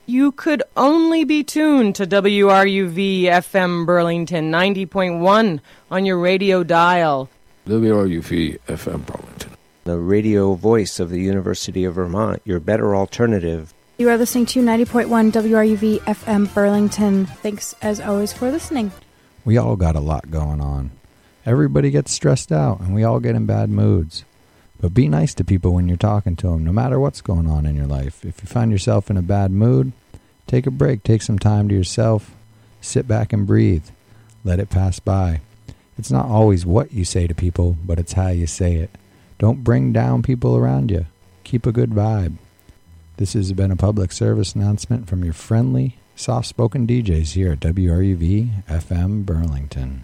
You could only be tuned to WRUV FM Burlington 90.1 on your radio dial. WRUV FM Burlington. The radio voice of the University of Vermont, your better alternative. You are listening to 90.1 WRUV FM Burlington. Thanks, as always, for listening. We all got a lot going on. Everybody gets stressed out, and we all get in bad moods. But be nice to people when you're talking to them, no matter what's going on in your life. If you find yourself in a bad mood, take a break, take some time to yourself, sit back and breathe. Let it pass by. It's not always what you say to people, but it's how you say it. Don't bring down people around you. Keep a good vibe. This has been a public service announcement from your friendly, soft-spoken DJs here at WRUV FM Burlington.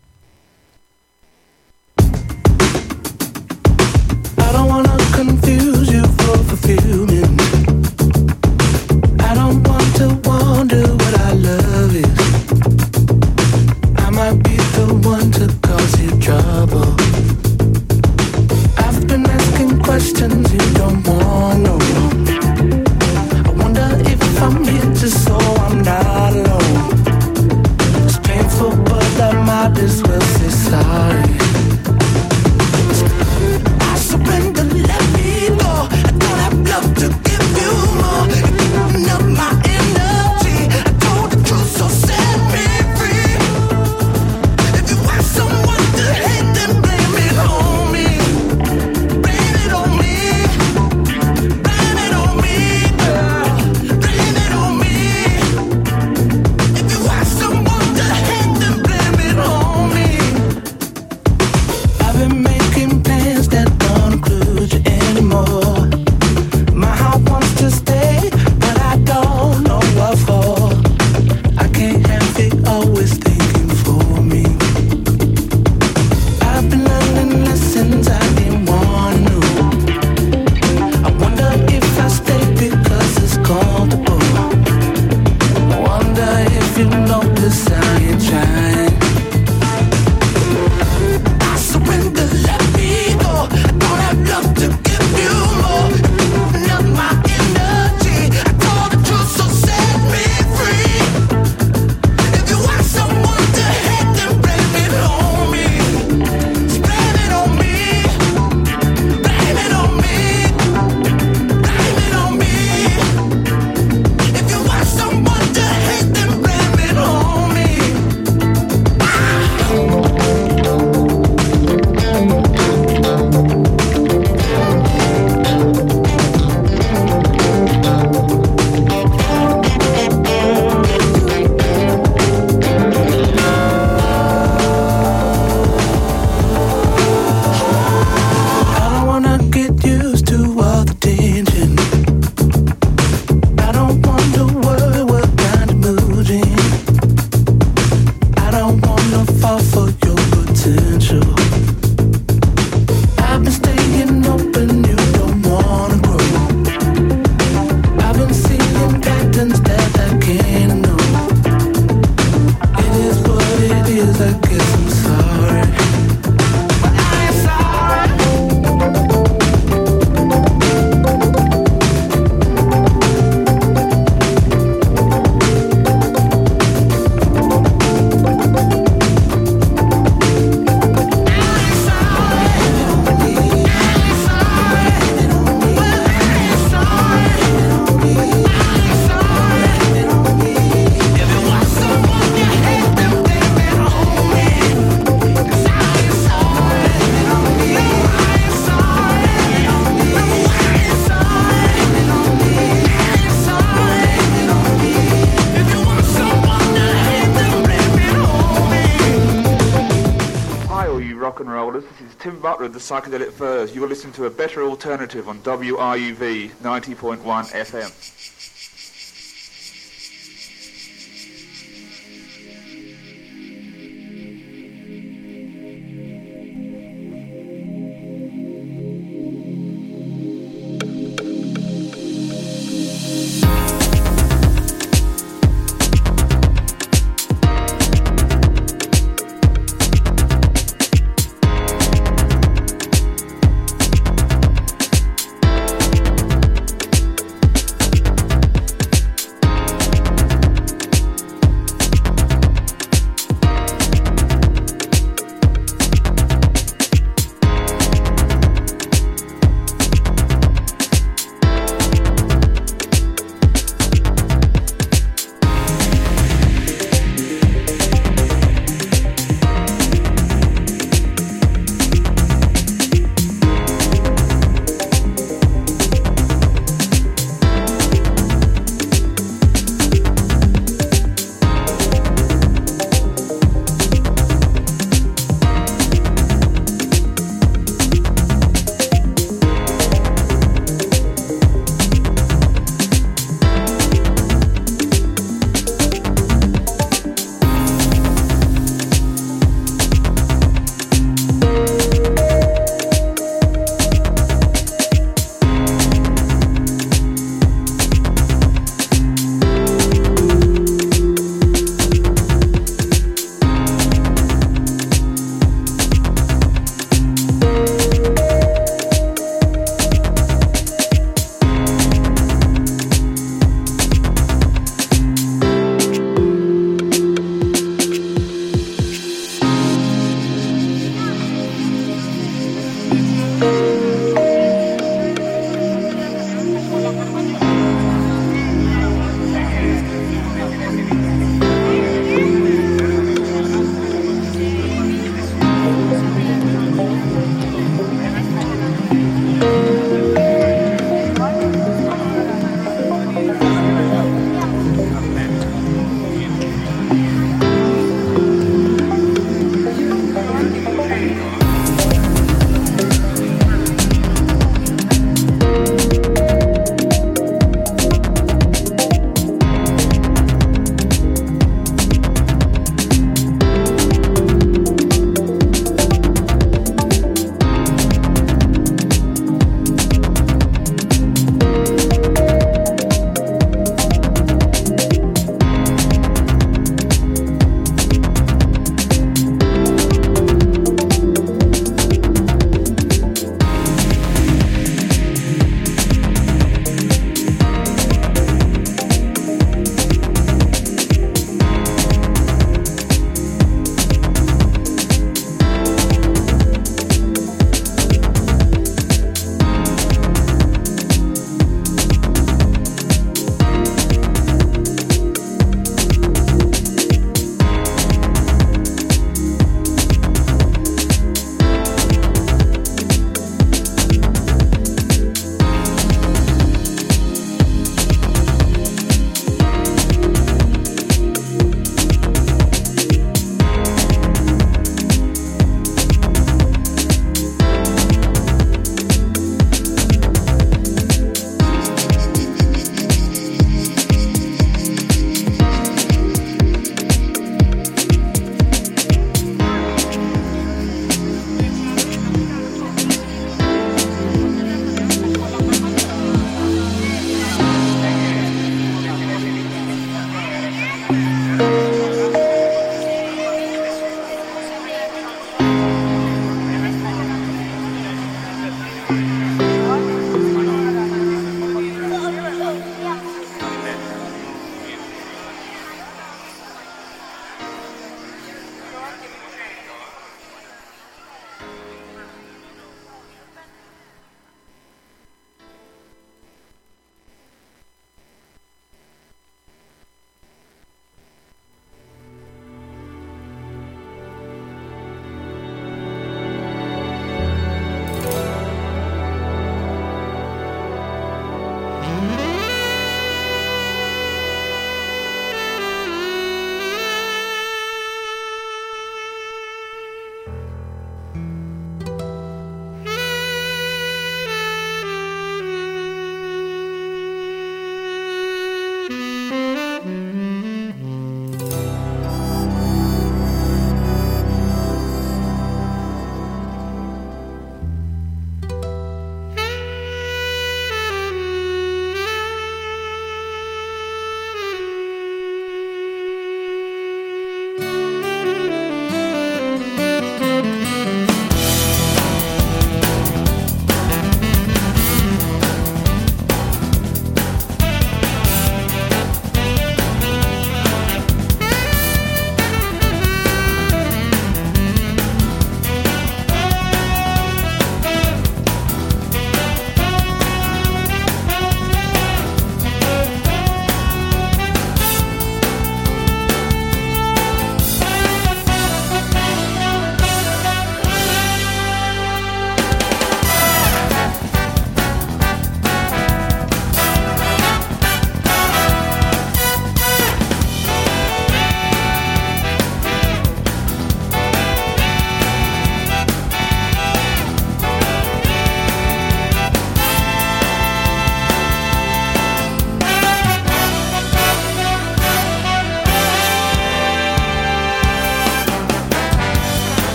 I don't want to confuse you for fulfillment. I don't want to wonder what our love is. I might be the one to cause you trouble. I've been asking questions you don't want to know. I wonder if I'm here just so I'm not alone. It's painful, but I might as well say sorry. Surrender, let me go. I don't have love to give you more. You're giving up my energy. I told the truth, so set me free. If you want someone to hate, then blame it on me. Blame it on me. Blame it on me, girl. Blame it on me. If you want someone to hate, then blame it on me. I've been making plans that don't include you anymore. My heart wants to stay, but I don't know what for. I can't have it always thinking for me. I've been learning lessons I didn't want to know. I wonder if I stay because it's comfortable. I wonder if you notice I ain't trying. I surrender, let me go. I don't have love to give you more. Enough my energy. I told the truth, so set me free. If you want someone to hate, then blame it on me. Just blame it on me. Blame it on me. Blame it on me. If you want someone to hate, then blame it on me. I don't wanna get used to all the tension. I don't wonder what kind of mood you're in. I don't wanna fall for your potential. I've been staying open, you don't wanna grow. I've been seeing patterns that I can't know. It is what it is, I guess I'm sorry. But I am sorry. Hi, all you rock and rollers. This is Tim Butler of the Psychedelic Furs. You're listening to a better alternative on WRUV 90.1 FM.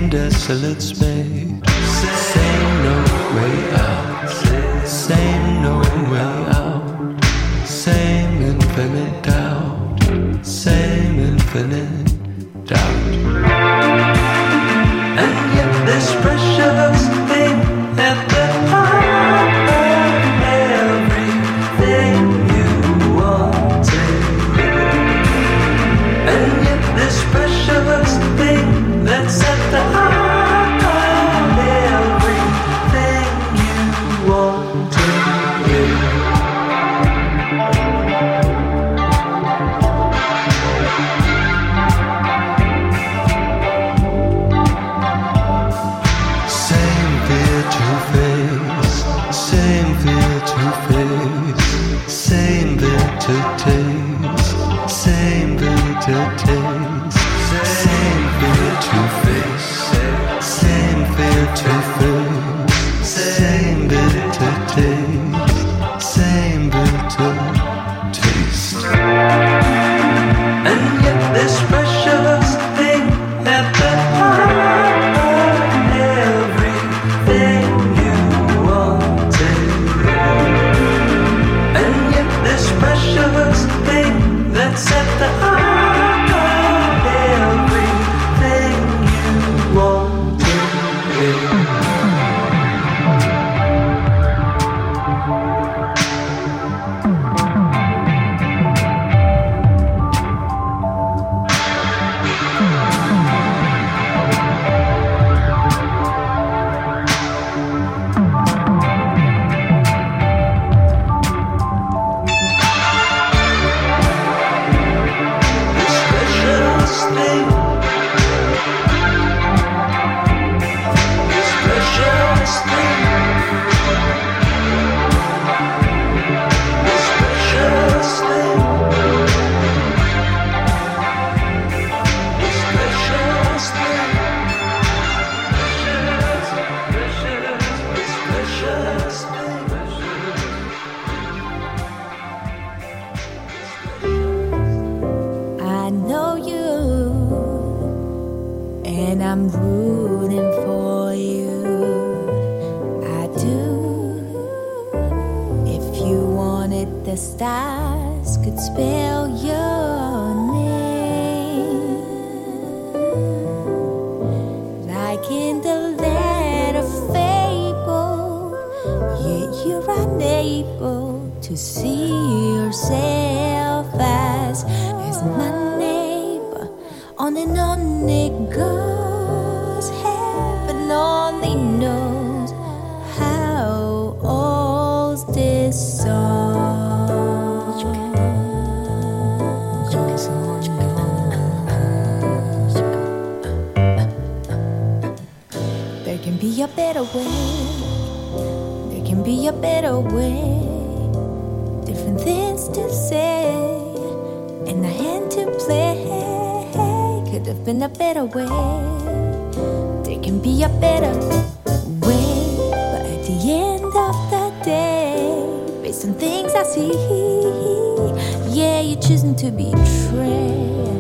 same desolate space, same no way out, same no way out, same infinite doubt, same infinite doubt. And yet this precious thing at the heart of everything you wanted. And yet this precious thing that's at the heart of everything you wanted. Same fear to face, same fear to face, same bitter taste, same bitter taste, same fear to face, same fear to face, same bitter taste, same bitter taste. And yet this precious thing at the heart of everything you wanted. And yet this precious thing that's at the heart of everything you wanted. I know you, and I'm rooting for you. I do. If you wanted, the stars could spell your name, like in the land of fable. Yet you're unable to see yourself as my neighbor. On and on it goes. Heaven only knows how old this song. There can be a better way. There can be a better way. Different things to say and a hand to play. Could have been a better way. There can be a better way. But at the end of the day, based on things I see, yeah, you're choosing to betray.